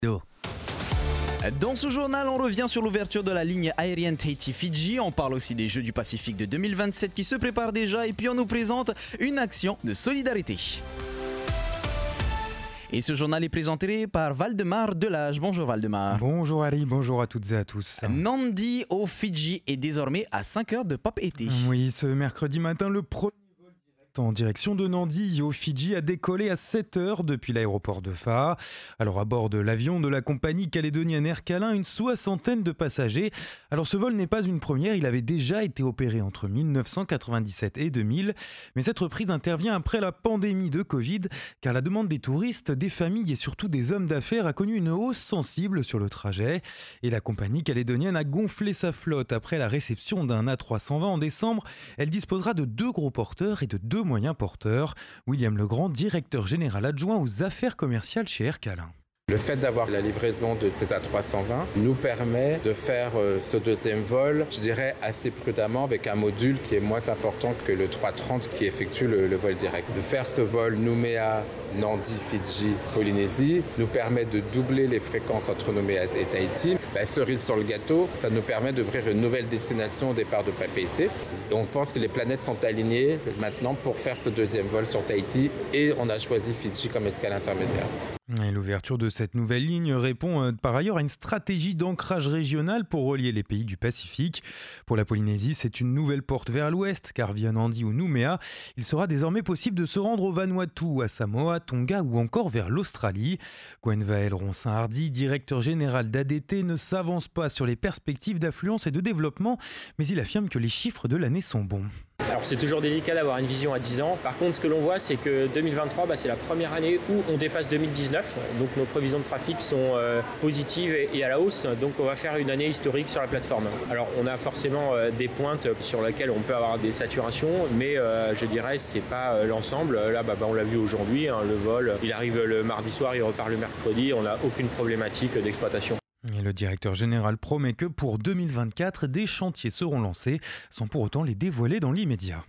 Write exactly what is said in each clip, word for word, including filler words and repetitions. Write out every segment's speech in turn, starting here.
Dans ce journal, on revient sur l'ouverture de la ligne aérienne Tahiti-Fidji. On parle aussi des Jeux du Pacifique de deux mille vingt-sept qui se préparent déjà. Et puis on nous présente une action de solidarité. Et ce journal est présenté par Valdemar Delage. Bonjour Valdemar. Bonjour Harry, bonjour à toutes et à tous. Nandi aux Fidji est désormais à cinq heures de pop été. Oui, ce mercredi matin, le premier vol direct en direction de Nandi aux Fidji a décollé à sept heures depuis l'aéroport de Faa. Alors à bord de l'avion de la compagnie calédonienne Air Calin, une soixantaine de passagers. Alors ce vol n'est pas une première, il avait déjà été opéré entre dix-neuf cent quatre-vingt-dix-sept et deux mille. Mais cette reprise intervient après la pandémie de Covid, car la demande des touristes, des familles et surtout des hommes d'affaires a connu une hausse sensible sur le trajet. Et la compagnie calédonienne a gonflé sa flotte après la réception d'un A trois cent vingt en décembre. Elle disposera de deux gros porteurs et de deux moyens porteurs. William Legrand, directeur général adjoint aux affaires commerciales chez Air Calin. Le fait d'avoir la livraison de cet A trois cent vingt nous permet de faire ce deuxième vol, je dirais assez prudemment, avec un module qui est moins important que le trois cent trente qui effectue le, le vol direct. De faire ce vol Nouméa, Nandi, Fidji, Polynésie nous permet de doubler les fréquences entre Nouméa et Tahiti. La cerise sur le gâteau, ça nous permet d'ouvrir une nouvelle destination au départ de Papeete. On pense que les planètes sont alignées maintenant pour faire ce deuxième vol sur Tahiti et on a choisi Fidji comme escale intermédiaire. Et l'ouverture de cette nouvelle ligne répond euh, par ailleurs à une stratégie d'ancrage régional pour relier les pays du Pacifique. Pour la Polynésie, c'est une nouvelle porte vers l'ouest, car via Nandi ou Nouméa, il sera désormais possible de se rendre au Vanuatu, à Samoa, Tonga ou encore vers l'Australie. Gwenvael Ronsin-Hardy, directeur général d'A D T, ne s'avance pas sur les perspectives d'affluence et de développement, mais il affirme que les chiffres de l'année sont bons. Alors c'est toujours délicat d'avoir une vision à dix ans. Par contre, ce que l'on voit, c'est que deux mille vingt-trois, bah, c'est la première année où on dépasse deux mille dix-neuf. Donc nos prévisions de trafic sont euh, positives et, et à la hausse. Donc on va faire une année historique sur la plateforme. Alors on a forcément euh, des pointes sur lesquelles on peut avoir des saturations, mais euh, je dirais c'est pas euh, l'ensemble. Là, bah, bah, on l'a vu aujourd'hui, hein, le vol, il arrive le mardi soir, il repart le mercredi. On n'a aucune problématique d'exploitation. Et le directeur général promet que pour deux mille vingt-quatre, des chantiers seront lancés, sans pour autant les dévoiler dans l'immédiat.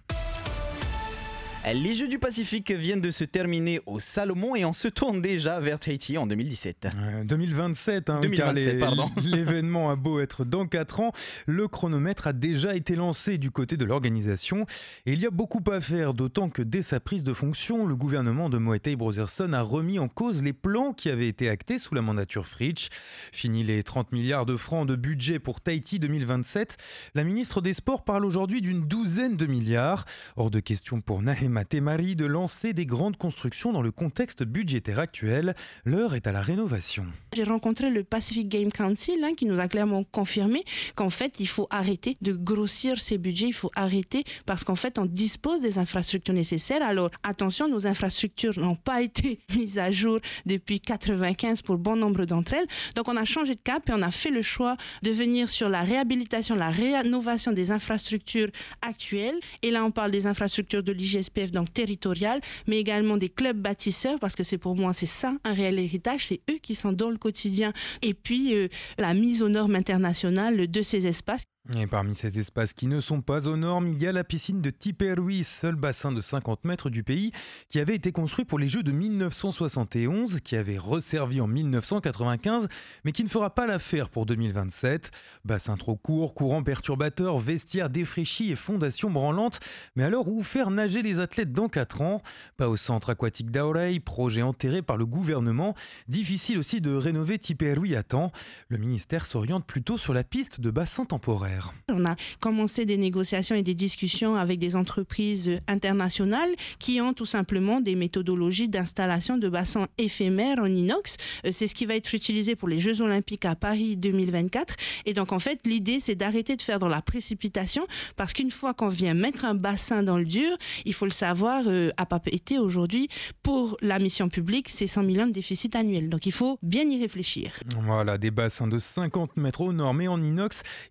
Les Jeux du Pacifique viennent de se terminer au Salomon et on se tourne déjà vers Tahiti en deux mille dix-sept. Euh, deux mille vingt-sept, hein, deux mille vingt-sept car les, pardon. l'événement a beau être dans quatre ans, le chronomètre a déjà été lancé du côté de l'organisation. Et il y a beaucoup à faire, d'autant que dès sa prise de fonction, le gouvernement de Moetai Brotherson a remis en cause les plans qui avaient été actés sous la mandature Fritsch. Fini les trente milliards de francs de budget pour Tahiti deux mille vingt-sept, la ministre des Sports parle aujourd'hui d'une douzaine de milliards. Hors de question pour Nahema Temari de lancer des grandes constructions dans le contexte budgétaire actuel. L'heure est à la rénovation. J'ai rencontré le Pacific Game Council hein, qui nous a clairement confirmé qu'en fait il faut arrêter de grossir ces budgets, il faut arrêter parce qu'en fait on dispose des infrastructures nécessaires. Alors attention, nos infrastructures n'ont pas été mises à jour depuis quatre-vingt-quinze pour bon nombre d'entre elles. Donc on a changé de cap et on a fait le choix de venir sur la réhabilitation, la rénovation des infrastructures actuelles. Et là on parle des infrastructures de l'I G S P F donc territoriales, mais également des clubs bâtisseurs parce que c'est pour moi c'est ça un réel héritage, c'est eux qui sont dans le quotidien. Et puis euh, la mise aux normes internationales de ces espaces. Et parmi ces espaces qui ne sont pas aux normes, il y a la piscine de Tiperui, seul bassin de cinquante mètres du pays, qui avait été construit pour les Jeux de dix-neuf cent soixante et onze, qui avait resservi en dix-neuf cent quatre-vingt-quinze, mais qui ne fera pas l'affaire pour deux mille vingt-sept. Bassin trop court, courant perturbateur, vestiaire défraîchi et fondation branlante. Mais alors où faire nager les athlètes dans quatre ans ? Pas au centre aquatique d'Aurei, projet enterré par le gouvernement. Difficile aussi de rénover Tiperui à temps. Le ministère s'oriente plutôt sur la piste de bassin temporaire. On a commencé des négociations et des discussions avec des entreprises internationales qui ont tout simplement des méthodologies d'installation de bassins éphémères en inox. C'est ce qui va être utilisé pour les Jeux Olympiques à Paris deux mille vingt-quatre. Et donc en fait, l'idée c'est d'arrêter de faire dans la précipitation parce qu'une fois qu'on vient mettre un bassin dans le dur, il faut le savoir, euh, à Papeete aujourd'hui, pour la mission publique, c'est cent millions de déficit annuel. Donc il faut bien y réfléchir. Voilà, des bassins de cinquante mètres aux normes et en inox. Il y en a une quinzaine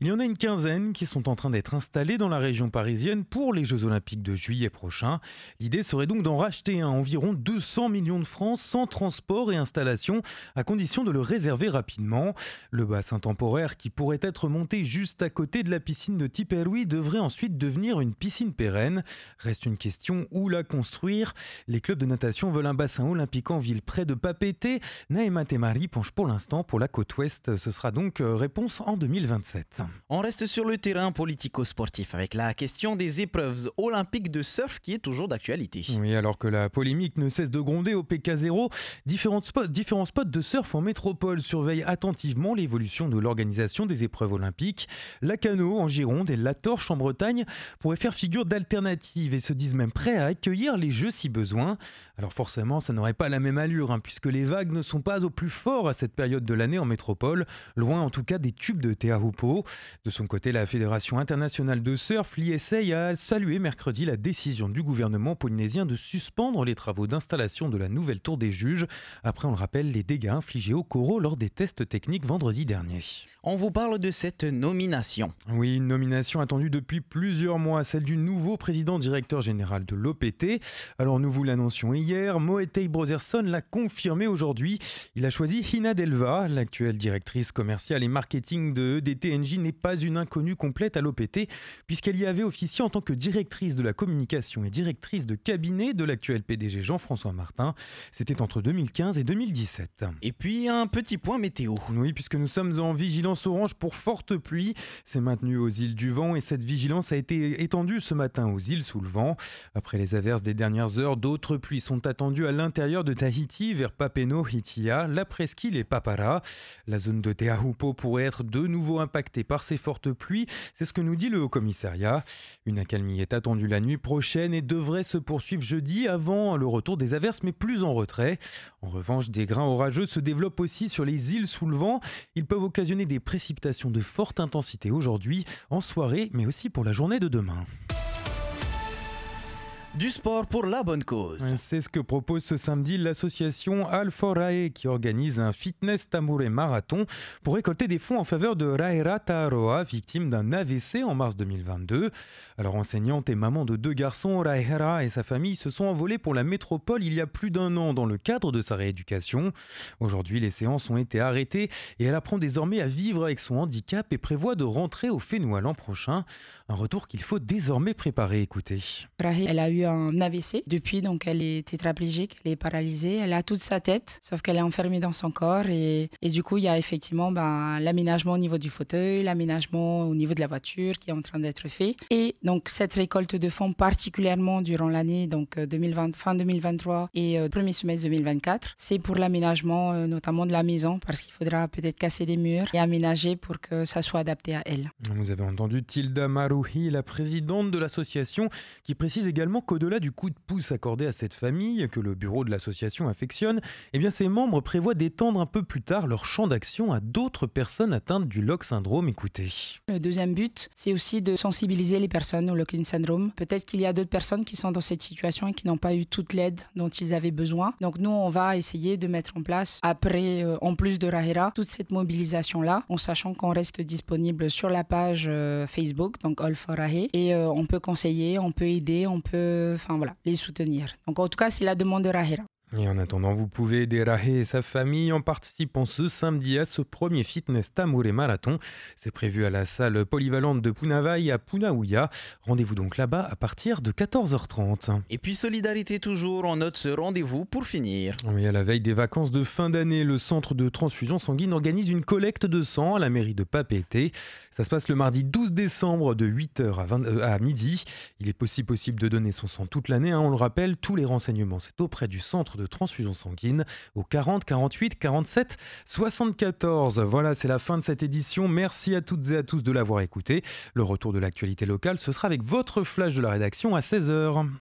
quinzaine qui sont en train d'être installés dans la région parisienne pour les Jeux Olympiques de juillet prochain. L'idée serait donc d'en racheter un, environ deux cents millions de francs, sans transport et installation, à condition de le réserver rapidement. Le bassin temporaire, qui pourrait être monté juste à côté de la piscine de Tiperoui, devrait ensuite devenir une piscine pérenne. Reste une question, où la construire ? Les clubs de natation veulent un bassin olympique en ville près de Papeete. Naïma Temari penche pour l'instant pour la côte ouest. Ce sera donc réponse en deux mille vingt-sept. On reste sur le terrain politico-sportif avec la question des épreuves olympiques de surf qui est toujours d'actualité. Oui, alors que la polémique ne cesse de gronder au P K zéro, différents spots, différents spots de surf en métropole surveillent attentivement l'évolution de l'organisation des épreuves olympiques. Lacano en Gironde et La Torche en Bretagne pourraient faire figure d'alternative et se disent même prêts à accueillir les Jeux si besoin. Alors forcément, ça n'aurait pas la même allure, hein, puisque les vagues ne sont pas au plus fort à cette période de l'année en métropole, loin en tout cas des tubes de Teahupo'o. De son côté, la Fédération internationale de surf, l'I S A, a salué mercredi la décision du gouvernement polynésien de suspendre les travaux d'installation de la nouvelle tour des juges, après, on le rappelle, les dégâts infligés aux coraux lors des tests techniques vendredi dernier. On vous parle de cette nomination. Oui, une nomination attendue depuis plusieurs mois, celle du nouveau président directeur général de l'O P T. Alors nous vous l'annoncions hier, Moetei Brotherson l'a confirmé aujourd'hui. Il a choisi Hina Delva, l'actuelle directrice commerciale et marketing de E D T N J n'est pas une inconnue complète à l'O P T, puisqu'elle y avait officié en tant que directrice de la communication et directrice de cabinet de l'actuel P D G Jean-François Martin. C'était entre deux mille quinze et deux mille dix-sept. Et puis un petit point météo. Oui, puisque nous sommes en vigilance orange pour forte pluie. C'est maintenu aux îles du Vent et cette vigilance a été étendue ce matin aux îles sous le vent. Après les averses des dernières heures, d'autres pluies sont attendues à l'intérieur de Tahiti, vers Papeno, Hitia, la presqu'île et Papara. La zone de Teahupo'o pourrait être de nouveau impactée par ces fortes pluies. C'est ce que nous dit le Haut-Commissariat. Une accalmie est attendue la nuit prochaine et devrait se poursuivre jeudi avant le retour des averses, mais plus en retrait. En revanche, des grains orageux se développent aussi sur les îles sous le vent. Ils peuvent occasionner des précipitations de forte intensité aujourd'hui, en soirée, mais aussi pour la journée de demain. Du sport pour la bonne cause. C'est ce que propose ce samedi l'association Al-Forae qui organise un fitness tambouré marathon pour récolter des fonds en faveur de Rahera Taaroa, victime d'un A V C en mars deux mille vingt-deux. Alors enseignante et maman de deux garçons, Rahera et sa famille se sont envolés pour la métropole il y a plus d'un an dans le cadre de sa rééducation. Aujourd'hui, les séances ont été arrêtées et elle apprend désormais à vivre avec son handicap et prévoit de rentrer au Fénois l'an prochain. Un retour qu'il faut désormais préparer. Écoutez. Elle a eu un A V C. Depuis, donc, elle est tétraplégique, elle est paralysée, elle a toute sa tête, sauf qu'elle est enfermée dans son corps. Et, et du coup, il y a effectivement ben, l'aménagement au niveau du fauteuil, l'aménagement au niveau de la voiture qui est en train d'être fait. Et donc, cette récolte de fonds, particulièrement durant l'année donc deux mille vingt, fin deux mille vingt-trois et euh, premier semestre deux mille vingt-quatre, c'est pour l'aménagement euh, notamment de la maison, parce qu'il faudra peut-être casser des murs et aménager pour que ça soit adapté à elle. Vous avez entendu Tilda Marouhi, la présidente de l'association, qui précise également qu'au-delà du coup de pouce accordé à cette famille, que le bureau de l'association affectionne, eh bien ses membres prévoient d'étendre un peu plus tard leur champ d'action à d'autres personnes atteintes du Lock syndrome. Écoutez. Le deuxième but, c'est aussi de sensibiliser les personnes au Lock syndrome. Peut-être qu'il y a d'autres personnes qui sont dans cette situation et qui n'ont pas eu toute l'aide dont ils avaient besoin. Donc nous, on va essayer de mettre en place, après, euh, en plus de Rahera, toute cette mobilisation-là, en sachant qu'on reste disponible sur la page euh, Facebook, donc All for Rahe, et euh, on peut conseiller, on peut aider, on peut... Enfin voilà, les soutenir. Donc en tout cas, c'est la demande de Rahera. Et en attendant, vous pouvez aider Rahe et sa famille en participant ce samedi à ce premier fitness tambouré marathon. C'est prévu à la salle polyvalente de Punavai à Punauia. Rendez-vous donc là-bas à partir de quatorze heures trente. Et puis solidarité toujours, on note ce rendez-vous pour finir. Oui, à la veille des vacances de fin d'année, le centre de transfusion sanguine organise une collecte de sang à la mairie de Papeete. Ça se passe le mardi douze décembre de huit heures à, vingt, euh, à midi. Il est aussi possible de donner son sang toute l'année, hein, on le rappelle. Tous les renseignements, c'est auprès du centre de transfusion sanguine au quarante quarante-huit quarante-sept soixante-quatorze. Voilà, c'est la fin de cette édition. Merci à toutes et à tous de l'avoir écouté. Le retour de l'actualité locale, ce sera avec votre flash de la rédaction à seize heures.